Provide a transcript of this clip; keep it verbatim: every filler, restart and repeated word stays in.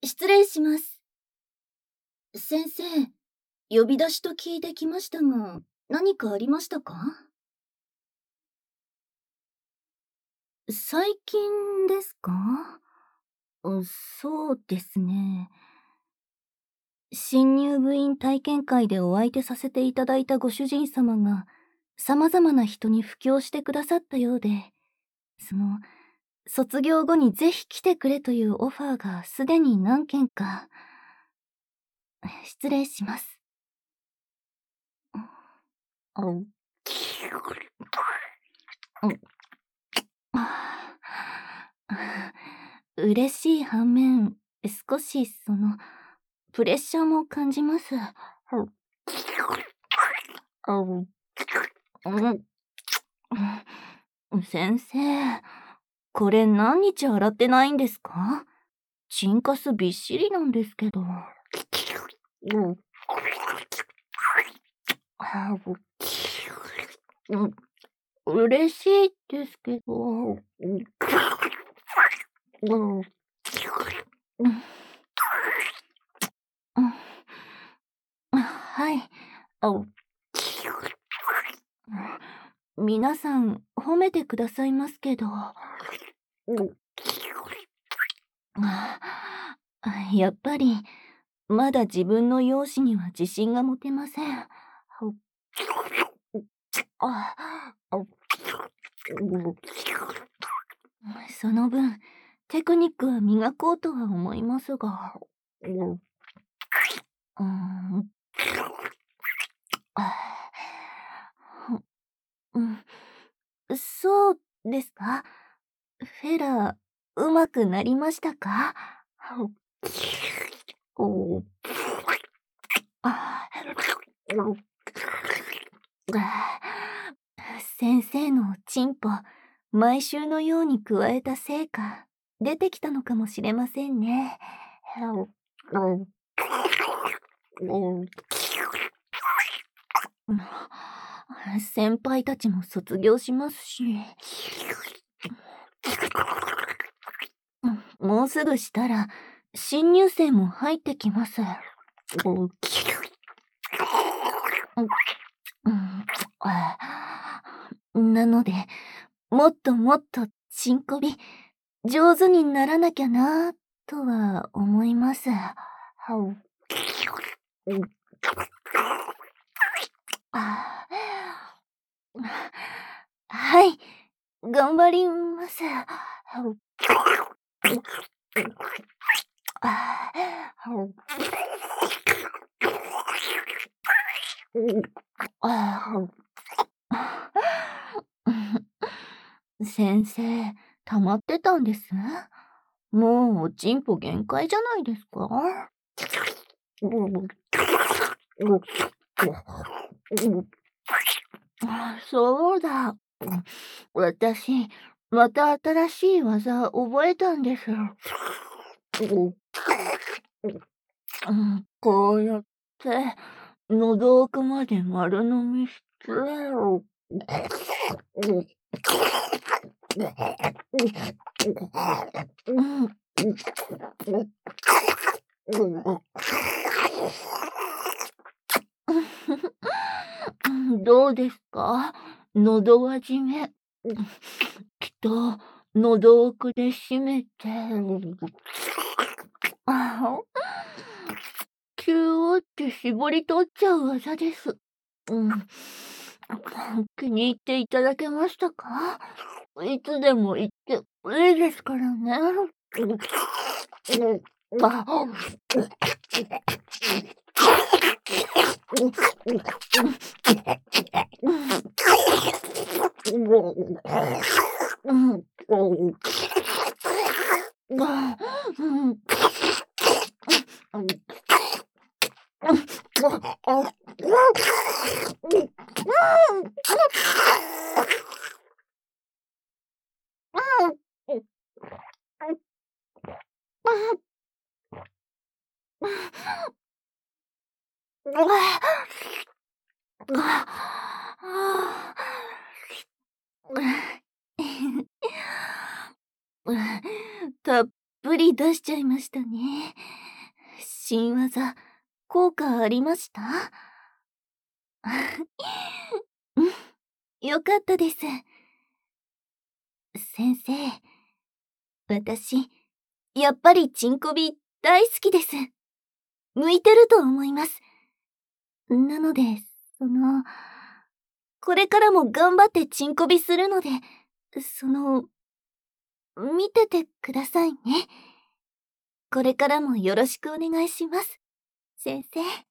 失礼します。先生、呼び出しと聞いてきましたが、何かありましたか？最近ですか？うそうですね。新入部員体験会でお相手させていただいたご主人様が、様々な人に布教してくださったようで、その、卒業後にぜひ来てくれというオファーがすでに何件か。失礼します。うん。嬉しい反面、少しその、プレッシャーも感じます。先生、これ何日洗ってないんですか？チンカスびっしりなんですけど。嬉しいですけど。はい。皆さん褒めてくださいますけど。やっぱり、まだ自分の容姿には自信が持てません。その分、テクニックは磨こうとは思いますが。うーん。うん、そうですか？フェラー、うまくなりましたか？先生のチンポ、毎週のように加えた成果、出てきたのかもしれませんね。先輩たちも卒業しますし。もうすぐしたら、新入生も入ってきます。なので、もっともっとチンコビ、上手にならなきゃな、とは思います。はい、頑張ります。先生、溜まってたんです？もうおちんぽ限界じゃないですか？そうだ。私、また新しい技覚えたんです。こうやって、喉奥まで丸飲みして、どうですか？喉輪締め。きっと、喉奥で締めて。キューって絞り取っちゃう技です。うん。気に入っていただけましたか？いつでも言っていいですからね。たぷり出しちゃいましたね。新技、効果ありました？うん、よかったです。先生、私、やっぱりチンコビ大好きです。向いてると思います。なので、その、これからも頑張ってチンコビするので、その、見ててくださいね。これからもよろしくお願いします。先生。